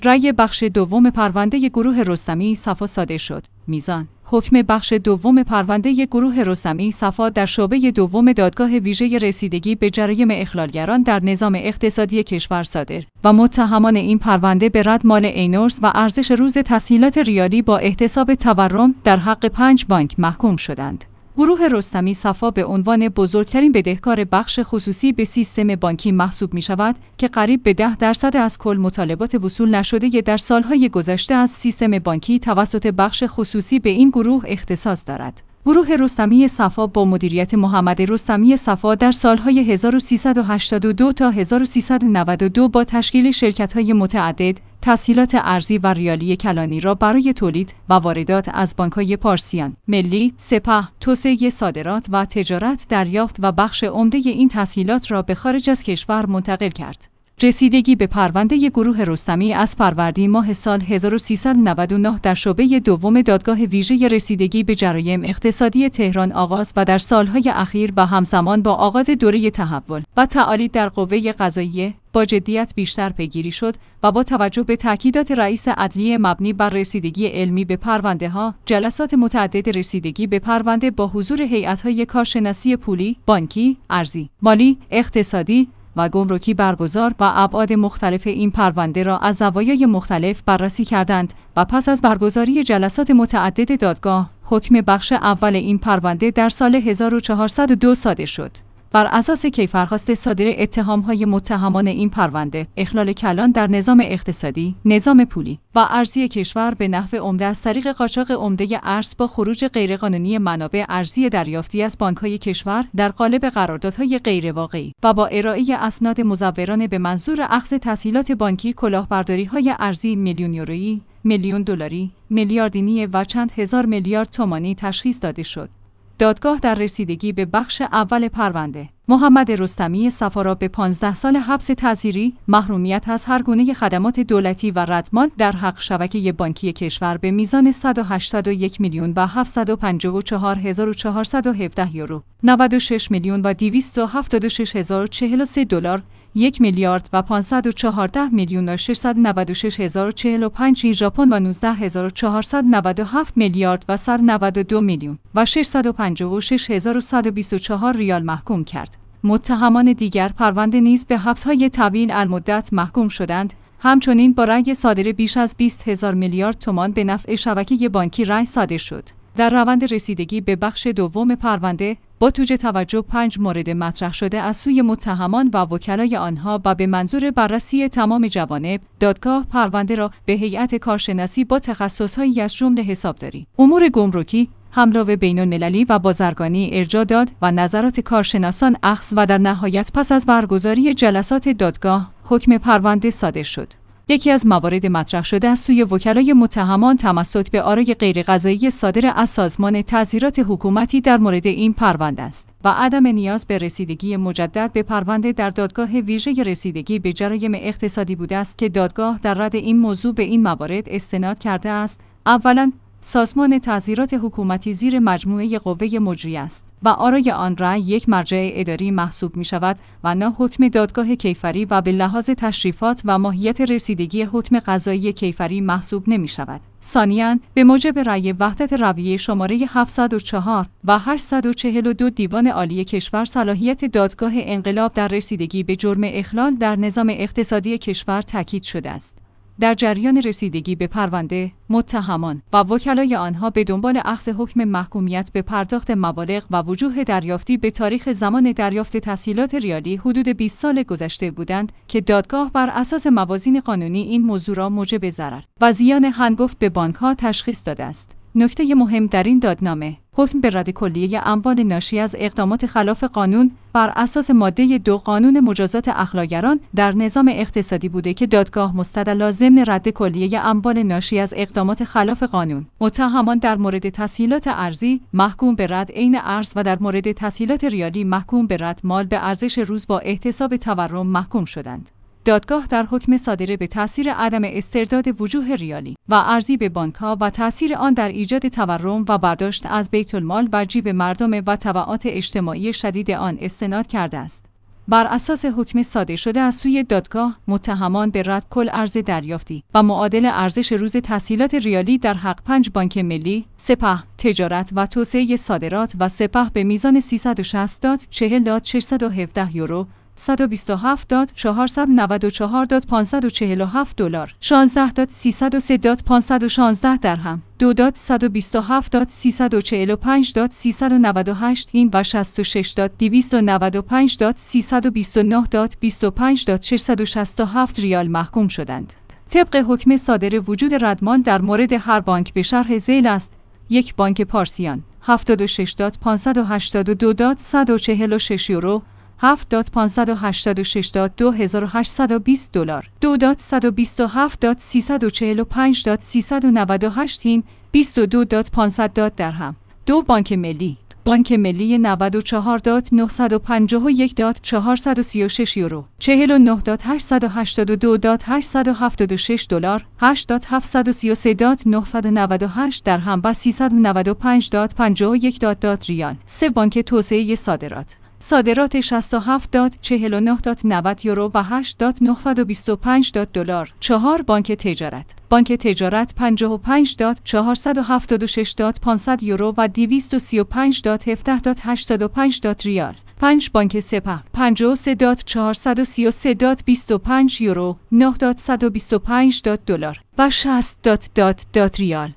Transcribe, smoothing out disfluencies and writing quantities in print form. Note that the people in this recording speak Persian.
رأی بخش دوم پرونده گروه رستمی صفا صادر شد. میزان حکم بخش دوم پرونده گروه رستمی صفا در شعبه دوم دادگاه ویژه رسیدگی به جرایم اخلالگران در نظام اقتصادی کشور صادر و متهمان این پرونده به رد مال اینورس و ارزش روز تسهیلات ریالی با احتساب تورم در حق 5 بانک محکوم شدند. گروه رستمی صفا به عنوان بزرگترین بدهکار بخش خصوصی به سیستم بانکی محسوب می شود که قریب به 10% از کل مطالبات وصول نشده در سالهای گذشته از سیستم بانکی توسط بخش خصوصی به این گروه اختصاص دارد. گروه رستمی صفا با مدیریت محمد رستمی صفا در سالهای 1382 تا 1392 با تشکیل شرکت‌های متعدد تسهیلات ارزی و ریالی کلانی را برای تولید و واردات از بانک‌های پارسیان، ملی، سپه، توسعه صادرات و تجارت دریافت و بخش عمده این تسهیلات را به خارج از کشور منتقل کرد. رسیدگی به پرونده گروه رستمی از فروردین ماه سال 1399 در شعبه دوم دادگاه ویژه رسیدگی به جرایم اقتصادی تهران آغاز و در سالهای اخیر و همزمان با آغاز دوره تحول و تعالی در قوه قضاییه با جدیت بیشتر پیگیری شد و با توجه به تاکیدات رئیس عدلیه مبنی بر رسیدگی علمی به پرونده‌ها، جلسات متعدد رسیدگی به پرونده با حضور هیئت‌های کارشناسی پولی، بانکی، ارزی، مالی، اقتصادی و گمرکی برگزار و ابعاد مختلف این پرونده را از زوایای مختلف بررسی کردند و پس از برگزاری جلسات متعدد دادگاه، حکم بخش اول این پرونده در سال 1402 صادر شد. بر اساس کیفرخواست صادر اتهام‌های متهمان این پرونده، اخلال کلان در نظام اقتصادی، نظام پولی و ارزی کشور به نحو عمده از طریق قاچاق عمده ارز با خروج غیرقانونی منابع ارزی دریافتی از بانک‌های کشور در قالب قراردادهای غیرواقعی و با ارائه اسناد مزورانه به منظور اخذ تسهیلات بانکی، کلاهبرداری‌های ارزی میلیون یورویی، میلیون دلاری، میلیاردینی و چند هزار میلیارد تومانی تشخیص داده شد. دادگاه در رسیدگی به بخش اول پرونده محمد رستمی صفا را به 15 سال حبس تعزیری، محرومیت از هر گونه خدمات دولتی و ردمال در حق شبکه بانکی کشور به میزان 181,754,417 یورو، 96,276,043 $، 1 میلیارد و 514,696,045 ژاپن و 19,497 میلیارد و 192 میلیون و 656,124 ریال محکوم کرد. متهمان دیگر پرونده نیز به حبس‌های طویل المدت محکوم شدند. همچنین با رأی صادر بیش از 20,000 میلیارد تومان به نفع شبکه بانکی رأی صادر شد. در روند رسیدگی به بخش دوم پرونده با توجه توجه 5 مورد مطرح شده از سوی متهمان و وکلای آنها و به منظور بررسی تمام جوانب، دادگاه پرونده را به هیئت کارشناسی با تخصص‌هایی از جمله حسابداری، امور گمرکی، حمل و بین‌المللی و بازرگانی ارجاع داد و نظرات کارشناسان اخذ و در نهایت پس از برگزاری جلسات دادگاه حکم پرونده صادر شد. یکی از موارد مطرح شده از سوی وکلای متهمان تمسک به آرای غیرقضایی صادر از سازمان تعزیرات حکومتی در مورد این پرونده است و عدم نیاز به رسیدگی مجدد به پرونده در دادگاه ویژه رسیدگی به جرایم اقتصادی بوده است که دادگاه در رد این موضوع به این موارد استناد کرده است. اولاً سازمان تعزیرات حکومتی زیر مجموعه قوه مجریه است و آرای آن رأی یک مرجع اداری محسوب می شود و نه حکم دادگاه کیفری و به لحاظ تشریفات و ماهیت رسیدگی حکم قضایی کیفری محسوب نمی شود. ثانیاً به موجب رأی وحدت رویه شماره 704 و 842 دیوان عالی کشور صلاحیت دادگاه انقلاب در رسیدگی به جرم اخلال در نظام اقتصادی کشور تاکید شده است. در جریان رسیدگی به پرونده، متهمان و وکلای آنها به دنبال اخذ حکم محکومیت به پرداخت مبالغ و وجوه دریافتی به تاریخ زمان دریافت تسهیلات ریالی حدود 20 سال گذشته بودند که دادگاه بر اساس موازین قانونی این موضوع را موجب ضرر و زیان هنگفت به بانک‌ها تشخیص داده است. نکته مهم در این دادنامه، حکم به رد کلیه اموال ناشی از اقدامات خلاف قانون بر اساس ماده 2 قانون مجازات اخلاقگران در نظام اقتصادی بوده که دادگاه مستدل ضمن رد کلیه اموال ناشی از اقدامات خلاف قانون، متهمان در مورد تسهیلات ارزی محکوم به رد عین ارز و در مورد تسهیلات ریالی محکوم به رد مال به ارزش روز با احتساب تورم محکوم شدند. دادگاه در حکم صادره به تأثیر عدم استرداد وجوه ریالی و ارزی به بانک‌ها و تأثیر آن در ایجاد تورم و برداشت از بیت المال و جیب مردم و تبعات اجتماعی شدید آن استناد کرده است. بر اساس حکم صادر شده از سوی دادگاه، متهمان به رد کل ارز دریافتی و معادل ارزش روز تسهیلات ریالی در حق 5 بانک ملی، سپه تجارت و توسعه صادرات و سپه به میزان 360.40.617 یورو، 124.494.547 دلار، 16.303.516 درهم، 2.127.345.398 این و 66.295.329.25.667 ریال محکوم شدند. طبق حکم صادر وجود ردمان در مورد هر بانک به شرح ذیل است: 1 بانک پارسیان 76.582.146 یورو، 7.586.2820 دلار، 2.127.345.398 این، 22.500 درهم. 2 بانک ملی، بانک ملی 94.951.436 یورو، 49.882.876 دلار، 8.733.998 درهم و 395.51 ریال. 3 بانک توسعه صادرات، صادرات 67.49.90 یورو و 8.925 دلار. 4 بانک تجارت، بانک تجارت 55.476.500 یورو و 235.17.85 ریال. 5 بانک سپه 53.433.25 یورو، 9.125 دلار و 60 ریال.